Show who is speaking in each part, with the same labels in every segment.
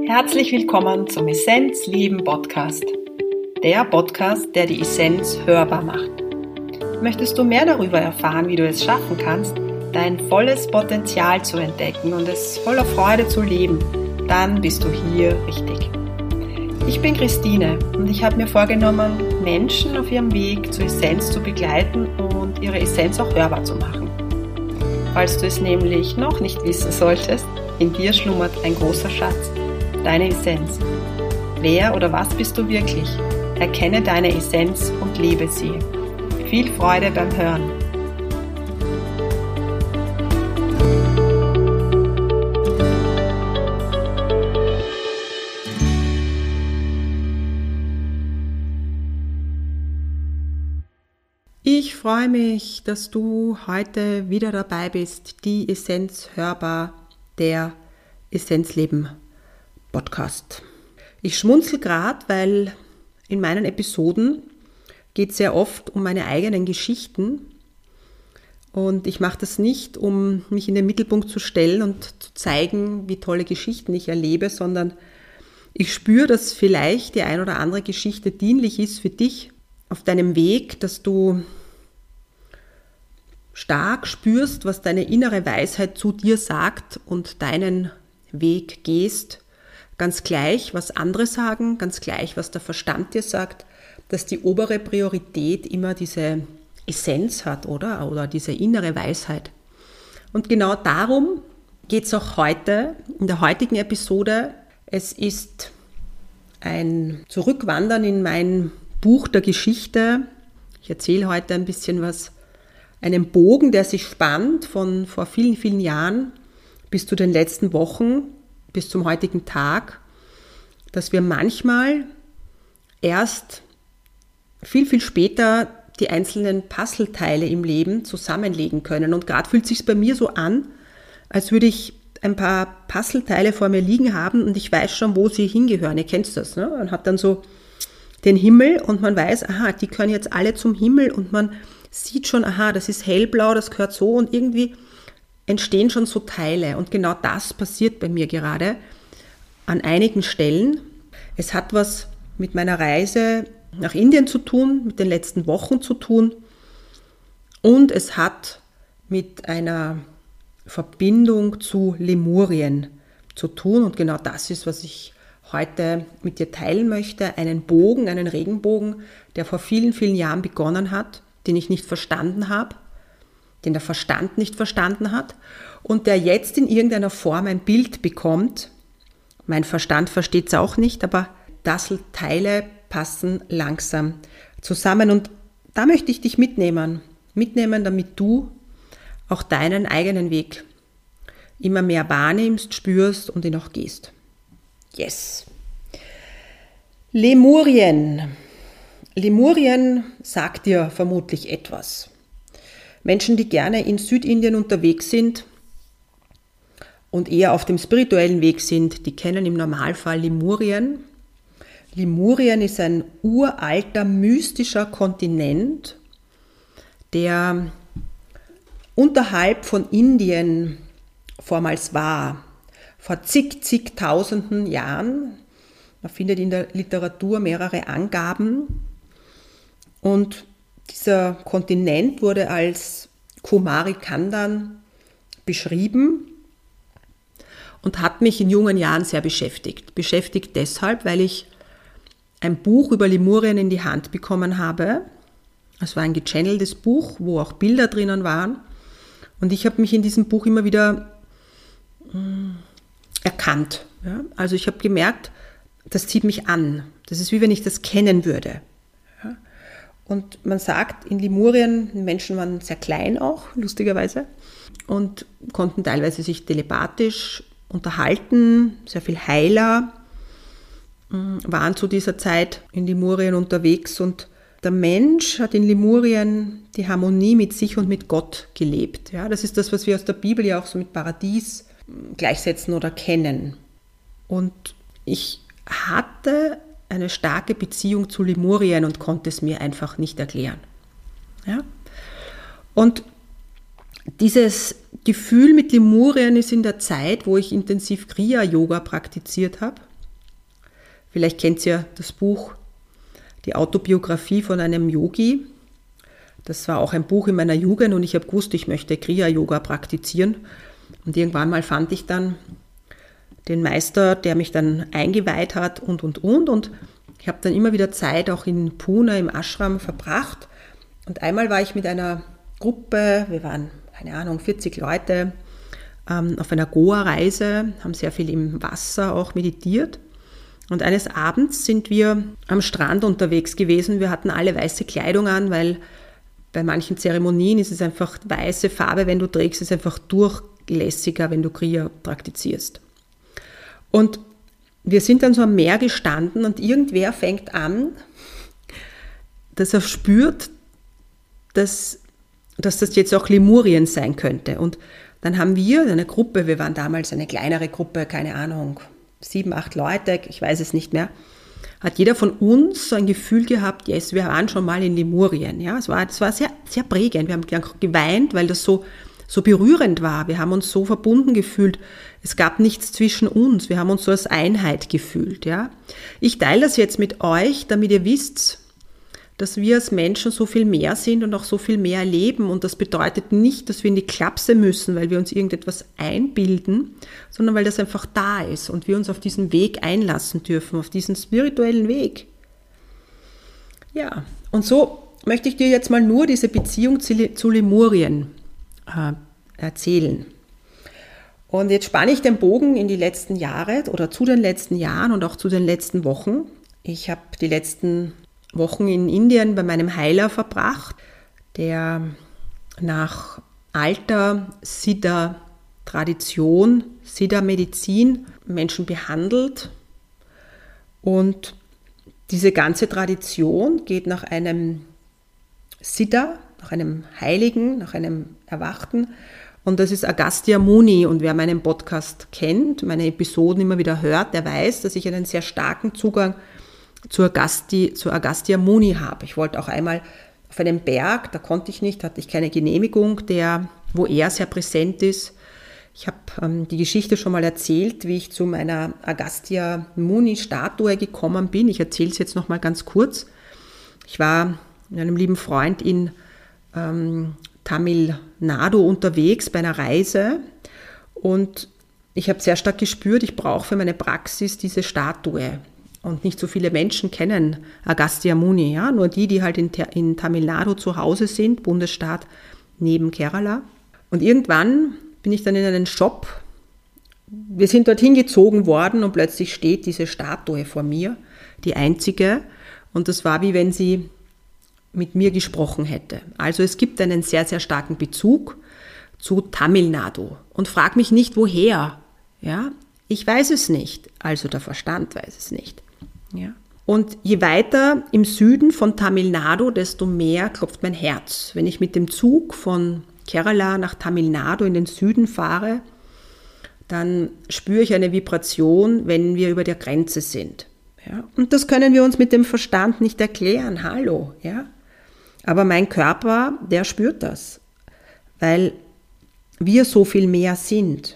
Speaker 1: Herzlich willkommen zum Essenz Leben Podcast. Der Podcast, der die Essenz hörbar macht. Möchtest du mehr darüber erfahren, wie du es schaffen kannst, dein volles Potenzial zu entdecken und es voller Freude zu leben, dann bist du hier richtig. Ich bin Christine und ich habe mir vorgenommen, Menschen auf ihrem Weg zur Essenz zu begleiten und ihre Essenz auch hörbar zu machen. Falls du es nämlich noch nicht wissen solltest, in dir schlummert ein großer Schatz, deine Essenz. Wer oder was bist du wirklich? Erkenne deine Essenz und lebe sie. Viel Freude beim Hören. Ich freue mich, dass du heute wieder dabei bist, die Essenz hörbar, der Essenzleben Podcast. Ich schmunzel gerade, weil in meinen Episoden geht es sehr oft um meine eigenen Geschichten und ich mache das nicht, um mich in den Mittelpunkt zu stellen und zu zeigen, wie tolle Geschichten ich erlebe, sondern ich spüre, dass vielleicht die ein oder andere Geschichte dienlich ist für dich auf deinem Weg, dass du stark spürst, was deine innere Weisheit zu dir sagt und deinen Weg gehst, ganz gleich, was andere sagen, ganz gleich, was der Verstand dir sagt, dass die obere Priorität immer diese Essenz hat, oder diese innere Weisheit. Und genau darum geht es auch heute, in der heutigen Episode. Es ist ein Zurückwandern in mein Buch der Geschichte. Ich erzähle heute ein bisschen was, einen Bogen, der sich spannt von vor vielen, vielen Jahren bis zu den letzten Wochen, bis zum heutigen Tag, dass wir manchmal erst viel, viel später die einzelnen Puzzleteile im Leben zusammenlegen können. Und gerade fühlt es sich bei mir so an, als würde ich ein paar Puzzleteile vor mir liegen haben und ich weiß schon, wo sie hingehören. Ihr kennt das, ne? Man hat dann so den Himmel und man weiß, aha, die gehören jetzt alle zum Himmel und man sieht schon, aha, das ist hellblau, das gehört so und irgendwie entstehen schon so Teile. Und genau das passiert bei mir gerade an einigen Stellen. Es hat was mit meiner Reise nach Indien zu tun, mit den letzten Wochen zu tun und es hat mit einer Verbindung zu Lemurien zu tun und genau das ist, was ich heute mit dir teilen möchte. Einen Bogen, einen Regenbogen, der vor vielen, vielen Jahren begonnen hat, den ich nicht verstanden habe, den der Verstand nicht verstanden hat und der jetzt in irgendeiner Form ein Bild bekommt. Mein Verstand versteht es auch nicht, aber Teile passen langsam zusammen und da möchte ich dich mitnehmen, damit du auch deinen eigenen Weg immer mehr wahrnimmst, spürst und ihn auch gehst. Yes! Lemurien. Lemurien sagt dir vermutlich etwas. Menschen, die gerne in Südindien unterwegs sind und eher auf dem spirituellen Weg sind, die kennen im Normalfall Lemurien. Lemurien ist ein uralter, mystischer Kontinent, der unterhalb von Indien vormals war, vor zigtausenden Jahren. Man findet in der Literatur mehrere Angaben. Und dieser Kontinent wurde als Kumari Khandan beschrieben und hat mich in jungen Jahren sehr beschäftigt. Beschäftigt deshalb, weil ich ein Buch über Lemurien in die Hand bekommen habe. Es war ein gechanneltes Buch, wo auch Bilder drinnen waren. Und ich habe mich in diesem Buch immer wieder erkannt. Ja? Also ich habe gemerkt, das zieht mich an. Das ist wie wenn ich das kennen würde. Ja? Und man sagt, in Lemurien, die Menschen waren sehr klein auch, lustigerweise, und konnten teilweise sich telepathisch unterhalten, sehr viel Heiler waren zu dieser Zeit in Lemurien unterwegs und der Mensch hat in Lemurien die Harmonie mit sich und mit Gott gelebt. Ja, das ist das, was wir aus der Bibel ja auch so mit Paradies gleichsetzen oder kennen. Und ich hatte eine starke Beziehung zu Lemurien und konnte es mir einfach nicht erklären. Ja? Und dieses Gefühl mit Lemurien ist in der Zeit, wo ich intensiv Kriya-Yoga praktiziert habe, Vielleicht kennt ihr das Buch, die Autobiografie von einem Yogi. Das war auch ein Buch in meiner Jugend und ich habe gewusst, ich möchte Kriya-Yoga praktizieren. Und irgendwann mal fand ich dann den Meister, der mich dann eingeweiht hat und. Und ich habe dann immer wieder Zeit auch in Pune im Ashram verbracht. Und einmal war ich mit einer Gruppe, wir waren, keine Ahnung, 40 Leute, auf einer Goa-Reise, haben sehr viel im Wasser auch meditiert. Und eines Abends sind wir am Strand unterwegs gewesen. Wir hatten alle weiße Kleidung an, weil bei manchen Zeremonien ist es einfach weiße Farbe, wenn du trägst, ist einfach durchlässiger, wenn du Kriya praktizierst. Und wir sind dann so am Meer gestanden und irgendwer fängt an, dass er spürt, dass das jetzt auch Lemurien sein könnte. Und dann haben wir eine Gruppe, wir waren damals eine kleinere Gruppe, keine Ahnung, 7, 8 Leute, ich weiß es nicht mehr, hat jeder von uns so ein Gefühl gehabt, yes, wir waren schon mal in Lemurien. Ja, es war sehr, sehr prägend. Wir haben geweint, weil das so berührend war. Wir haben uns so verbunden gefühlt. Es gab nichts zwischen uns. Wir haben uns so als Einheit gefühlt. Ja. Ich teile das jetzt mit euch, damit ihr wisst, dass wir als Menschen so viel mehr sind und auch so viel mehr erleben. Und das bedeutet nicht, dass wir in die Klapse müssen, weil wir uns irgendetwas einbilden, sondern weil das einfach da ist und wir uns auf diesen Weg einlassen dürfen, auf diesen spirituellen Weg. Ja, und so möchte ich dir jetzt mal nur diese Beziehung zu Lemurien erzählen. Und jetzt spanne ich den Bogen in die letzten Jahre oder zu den letzten Jahren und auch zu den letzten Wochen. Ich habe die letzten Wochen in Indien bei meinem Heiler verbracht, der nach alter Siddha-Tradition, Siddha-Medizin Menschen behandelt. Und diese ganze Tradition geht nach einem Siddha, nach einem Heiligen, nach einem Erwachten. Und das ist Agastya Muni. Und wer meinen Podcast kennt, meine Episoden immer wieder hört, der weiß, dass ich einen sehr starken Zugang zu Agastya Muni habe. Ich wollte auch einmal auf einem Berg, da konnte ich nicht, hatte ich keine Genehmigung, wo er sehr präsent ist. Ich habe die Geschichte schon mal erzählt, wie ich zu meiner Agastya Muni Statue gekommen bin. Ich erzähle es jetzt noch mal ganz kurz. Ich war mit einem lieben Freund in Tamil Nadu unterwegs bei einer Reise und ich habe sehr stark gespürt, ich brauche für meine Praxis diese Statue. Und nicht so viele Menschen kennen Agastya Muni, ja? Nur die halt in Tamil Nadu zu Hause sind, Bundesstaat neben Kerala. Und irgendwann bin ich dann in einen Shop, wir sind dorthin gezogen worden und plötzlich steht diese Statue vor mir, die einzige. Und das war wie wenn sie mit mir gesprochen hätte. Also es gibt einen sehr, sehr starken Bezug zu Tamil Nadu. Und frag mich nicht, woher. Ja? Ich weiß es nicht, also der Verstand weiß es nicht. Ja. Und je weiter im Süden von Tamil Nadu, desto mehr klopft mein Herz. Wenn ich mit dem Zug von Kerala nach Tamil Nadu in den Süden fahre, dann spüre ich eine Vibration, wenn wir über der Grenze sind. Ja. Und das können wir uns mit dem Verstand nicht erklären. Hallo. Ja. Aber mein Körper, der spürt das, weil wir so viel mehr sind.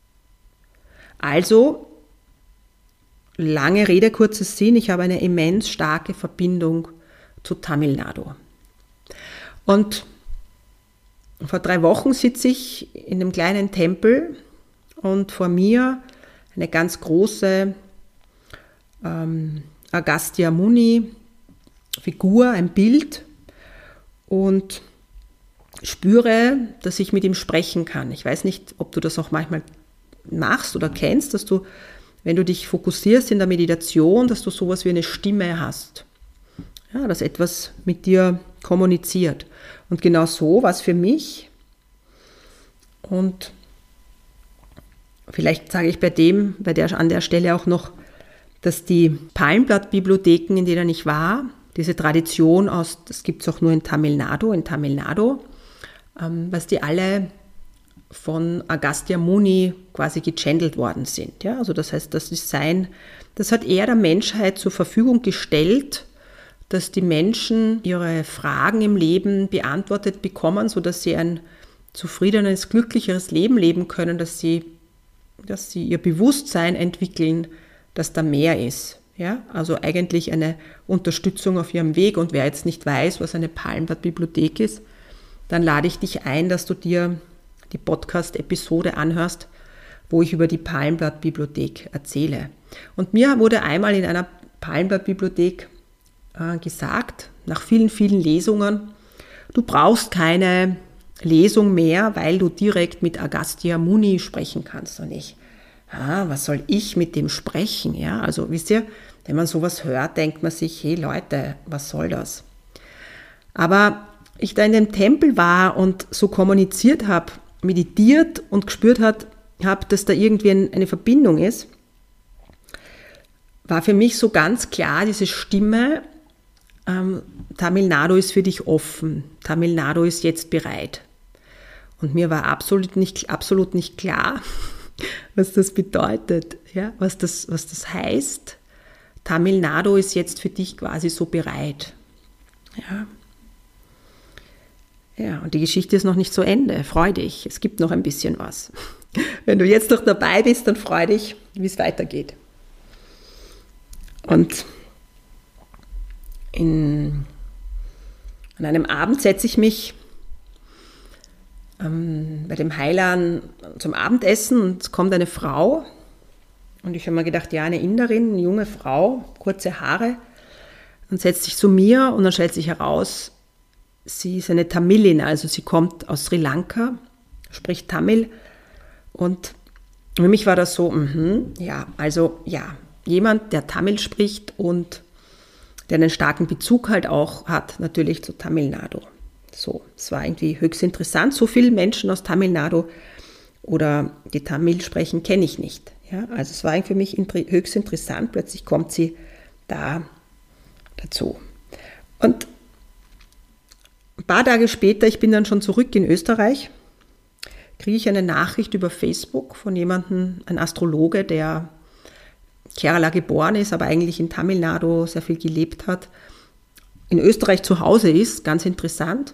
Speaker 1: Also, lange Rede, kurzer Sinn, ich habe eine immens starke Verbindung zu Tamil Nadu. Und vor 3 Wochen sitze ich in einem kleinen Tempel und vor mir eine ganz große Agastya Muni Figur, ein Bild und spüre, dass ich mit ihm sprechen kann. Ich weiß nicht, ob du das auch manchmal machst oder kennst, dass du, wenn du dich fokussierst in der Meditation, dass du sowas wie eine Stimme hast. Ja, dass etwas mit dir kommuniziert. Und genau so war es für mich. Und vielleicht sage ich an der Stelle auch noch, dass die Palmblattbibliotheken, in denen ich war, diese Tradition das gibt es auch nur in Tamil Nadu, was die alle von Agastya Muni quasi gechannelt worden sind. Ja? Also das heißt, das hat er der Menschheit zur Verfügung gestellt, dass die Menschen ihre Fragen im Leben beantwortet bekommen, sodass sie ein zufriedenes, glücklicheres Leben leben können, dass sie ihr Bewusstsein entwickeln, dass da mehr ist. ja, also eigentlich eine Unterstützung auf ihrem Weg. Und wer jetzt nicht weiß, was eine Palmblatt-Bibliothek ist, dann lade ich dich ein, dass du dir die Podcast-Episode anhörst, wo ich über die Palmblatt-Bibliothek erzähle. Und mir wurde einmal in einer Palmblatt-Bibliothek gesagt, nach vielen, vielen Lesungen, du brauchst keine Lesung mehr, weil du direkt mit Agastya Muni sprechen kannst. Und ich, was soll ich mit dem sprechen? Ja, also wisst ihr, wenn man sowas hört, denkt man sich, hey Leute, was soll das? Aber ich da in dem Tempel war und so kommuniziert habe, meditiert und gespürt habe, dass da irgendwie eine Verbindung ist, war für mich so ganz klar diese Stimme, Tamil Nadu ist für dich offen, Tamil Nadu ist jetzt bereit. Und mir war absolut nicht klar, was das bedeutet, ja, was das heißt. Tamil Nadu ist jetzt für dich quasi so bereit. Ja, und die Geschichte ist noch nicht zu Ende. Freu dich, es gibt noch ein bisschen was. Wenn du jetzt noch dabei bist, dann freu dich, wie es weitergeht. Und an einem Abend setze ich mich bei dem Heiland zum Abendessen und es kommt eine Frau und ich habe mir gedacht, ja, eine Inderin, eine junge Frau, kurze Haare, und setzt sich zu mir und dann stellt sich heraus, sie ist eine Tamilin, also sie kommt aus Sri Lanka, spricht Tamil und für mich war das so, jemand, der Tamil spricht und der einen starken Bezug halt auch hat, natürlich zu Tamil Nadu. So, es war irgendwie höchst interessant. So viele Menschen aus Tamil Nadu oder die Tamil sprechen, kenne ich nicht. Ja, also es war für mich höchst interessant. Plötzlich kommt sie da dazu. Und ein paar Tage später, ich bin dann schon zurück in Österreich, kriege ich eine Nachricht über Facebook von jemandem, ein Astrologe, der Kerala geboren ist, aber eigentlich in Tamil Nadu sehr viel gelebt hat, in Österreich zu Hause ist, ganz interessant,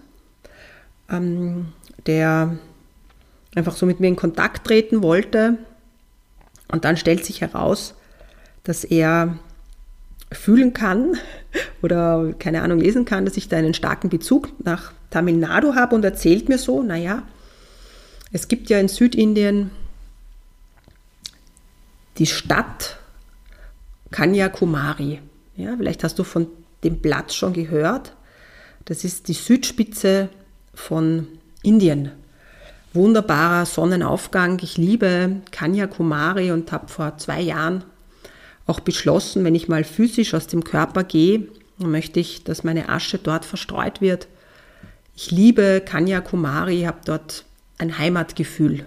Speaker 1: der einfach so mit mir in Kontakt treten wollte. Und dann stellt sich heraus, dass er fühlen kann oder, keine Ahnung, lesen kann, dass ich da einen starken Bezug nach Tamil Nadu habe und erzählt mir so, es gibt ja in Südindien die Stadt Kanyakumari. Ja, vielleicht hast du von dem Platz schon gehört. Das ist die Südspitze von Indien. Wunderbarer Sonnenaufgang. Ich liebe Kanyakumari und habe vor 2 Jahren auch beschlossen, wenn ich mal physisch aus dem Körper gehe, dann möchte ich, dass meine Asche dort verstreut wird. Ich liebe Kanyakumari, habe dort ein Heimatgefühl.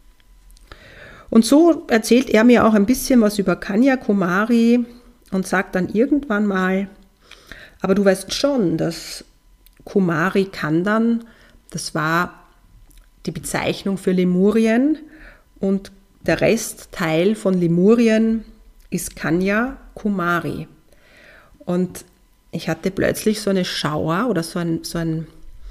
Speaker 1: Und so erzählt er mir auch ein bisschen was über Kanyakumari und sagt dann irgendwann mal, aber du weißt schon, dass Kumari Kandan, das war die Bezeichnung für Lemurien und der Restteil von Lemurien ist Kanyakumari. Und ich hatte plötzlich so eine Schauer oder eine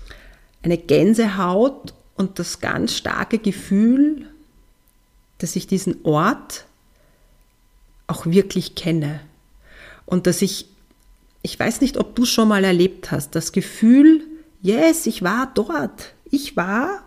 Speaker 1: Gänsehaut und das ganz starke Gefühl, dass ich diesen Ort auch wirklich kenne. Und dass ich weiß nicht, ob du schon mal erlebt hast, das Gefühl, yes, ich war dort. Ich war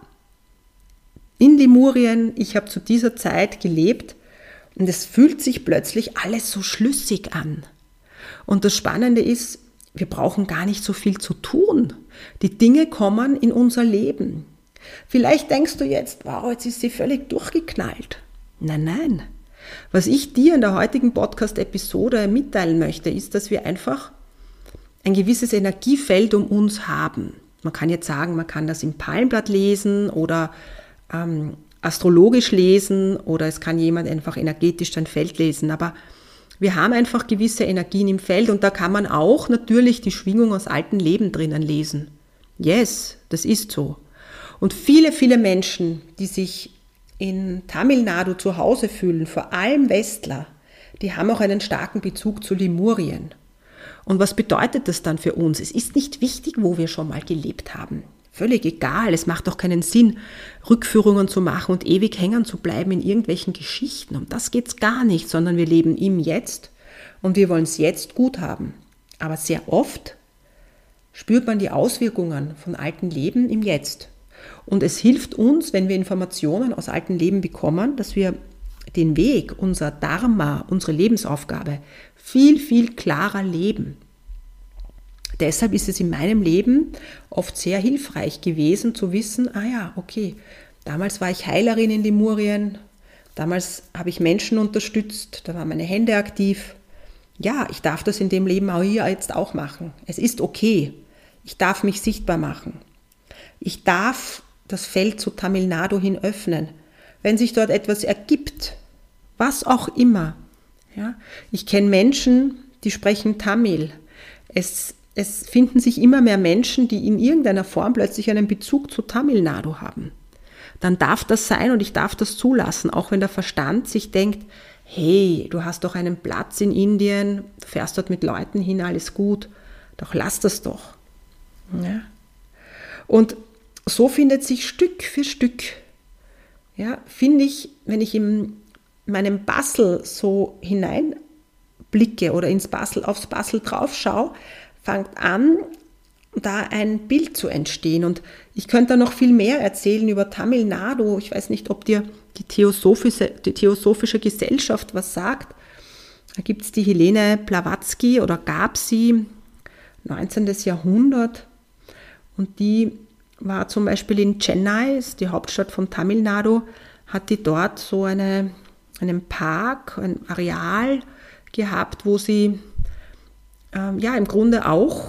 Speaker 1: in Lemurien, ich habe zu dieser Zeit gelebt und es fühlt sich plötzlich alles so schlüssig an. Und das Spannende ist, wir brauchen gar nicht so viel zu tun. Die Dinge kommen in unser Leben. Vielleicht denkst du jetzt, wow, jetzt ist sie völlig durchgeknallt. Nein. Was ich dir in der heutigen Podcast-Episode mitteilen möchte, ist, dass wir einfach ein gewisses Energiefeld um uns haben. Man kann jetzt sagen, man kann das im Palmblatt lesen oder astrologisch lesen oder es kann jemand einfach energetisch dein Feld lesen, aber wir haben einfach gewisse Energien im Feld und da kann man auch natürlich die Schwingung aus alten Leben drinnen lesen. Yes, das ist so. Und viele, viele Menschen, die sich in Tamil Nadu zu Hause fühlen, vor allem Westler, die haben auch einen starken Bezug zu Lemurien. Und was bedeutet das dann für uns? Es ist nicht wichtig, wo wir schon mal gelebt haben. Völlig egal, es macht auch keinen Sinn, Rückführungen zu machen und ewig hängen zu bleiben in irgendwelchen Geschichten. Um das geht es gar nicht, sondern wir leben im Jetzt und wir wollen es jetzt gut haben. Aber sehr oft spürt man die Auswirkungen von alten Leben im Jetzt. Und es hilft uns, wenn wir Informationen aus alten Leben bekommen, dass wir den Weg, unser Dharma, unsere Lebensaufgabe viel, viel klarer leben. Deshalb ist es in meinem Leben oft sehr hilfreich gewesen zu wissen, okay, damals war ich Heilerin in Lemurien, damals habe ich Menschen unterstützt, da waren meine Hände aktiv. Ja, ich darf das in dem Leben auch hier jetzt auch machen. Es ist okay. Ich darf mich sichtbar machen. Ich darf das Feld zu Tamil Nadu hin öffnen. Wenn sich dort etwas ergibt, was auch immer. Ja, ich kenne Menschen, die sprechen Tamil. Es finden sich immer mehr Menschen, die in irgendeiner Form plötzlich einen Bezug zu Tamil Nadu haben. Dann darf das sein und ich darf das zulassen, auch wenn der Verstand sich denkt, hey, du hast doch einen Platz in Indien, du fährst dort mit Leuten hin, alles gut, doch lass das doch. Ja. Und so findet sich Stück für Stück, ja, finde ich, wenn ich in meinem Basel so hineinblicke oder aufs Basel drauf schaue, fängt an, da ein Bild zu entstehen. Und ich könnte da noch viel mehr erzählen über Tamil Nadu. Ich weiß nicht, ob dir die Theosophische Gesellschaft was sagt. Da gibt es die Helene Blavatsky oder gab sie, 19. Jahrhundert. Und die war zum Beispiel in Chennai, ist die Hauptstadt von Tamil Nadu, hat die dort so einen Park, ein Areal gehabt, wo sie im Grunde auch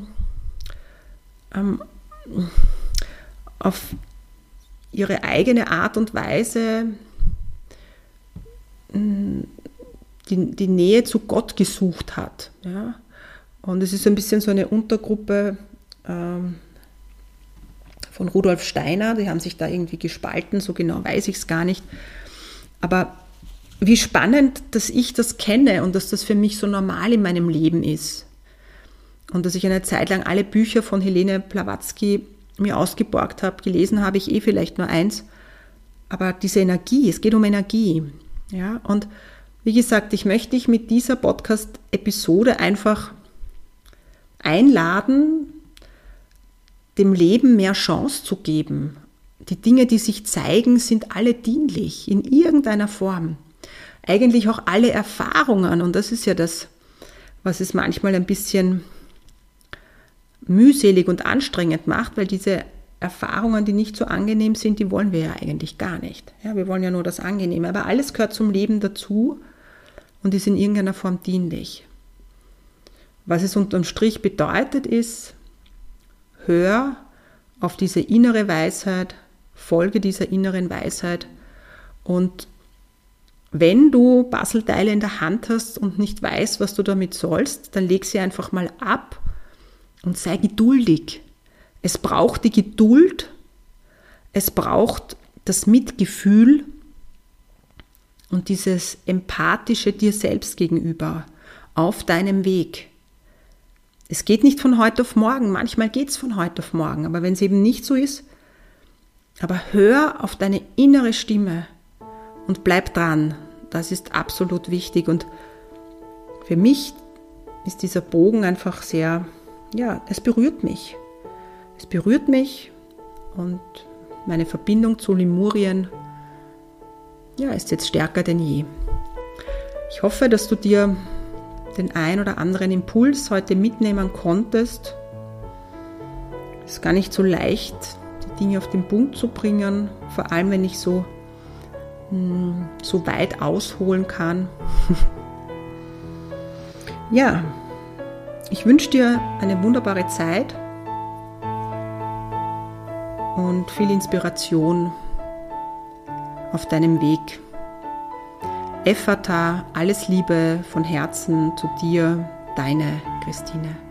Speaker 1: auf ihre eigene Art und Weise die Nähe zu Gott gesucht hat. Ja? Und es ist ein bisschen so eine Untergruppe von Rudolf Steiner, die haben sich da irgendwie gespalten, so genau weiß ich es gar nicht. Aber wie spannend, dass ich das kenne und dass das für mich so normal in meinem Leben ist. Und dass ich eine Zeit lang alle Bücher von Helene Blavatsky mir ausgeborgt habe, gelesen habe ich vielleicht nur eins. Aber diese Energie, es geht um Energie. Ja? Und wie gesagt, ich möchte dich mit dieser Podcast-Episode einfach einladen, dem Leben mehr Chance zu geben. Die Dinge, die sich zeigen, sind alle dienlich in irgendeiner Form. Eigentlich auch alle Erfahrungen, und das ist ja das, was es manchmal ein bisschen mühselig und anstrengend macht, weil diese Erfahrungen, die nicht so angenehm sind, die wollen wir ja eigentlich gar nicht. Ja, wir wollen ja nur das Angenehme, aber alles gehört zum Leben dazu und ist in irgendeiner Form dienlich. Was es unterm Strich bedeutet ist, hör auf diese innere Weisheit, folge dieser inneren Weisheit und wenn du Puzzleteile in der Hand hast und nicht weißt, was du damit sollst, dann leg sie einfach mal ab und sei geduldig. Es braucht die Geduld, es braucht das Mitgefühl und dieses Empathische dir selbst gegenüber auf deinem Weg. Es geht nicht von heute auf morgen, manchmal geht es von heute auf morgen, aber wenn es eben nicht so ist, aber hör auf deine innere Stimme und bleib dran. Das ist absolut wichtig und für mich ist dieser Bogen einfach sehr, es berührt mich. Es berührt mich und meine Verbindung zu Lemurien, ist jetzt stärker denn je. Ich hoffe, dass du dir den ein oder anderen Impuls heute mitnehmen konntest. Es ist gar nicht so leicht, die Dinge auf den Punkt zu bringen, vor allem wenn ich so weit ausholen kann. Ja, ich wünsche dir eine wunderbare Zeit und viel Inspiration auf deinem Weg. Ephata, alles Liebe von Herzen zu dir, deine Christine.